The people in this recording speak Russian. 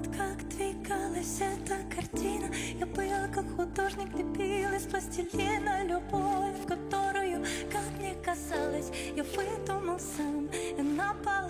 Вот как двигалась эта картина. Я был как художник, лепил из пластилина любовь, которую, как мне казалось, я выдумал сам. И на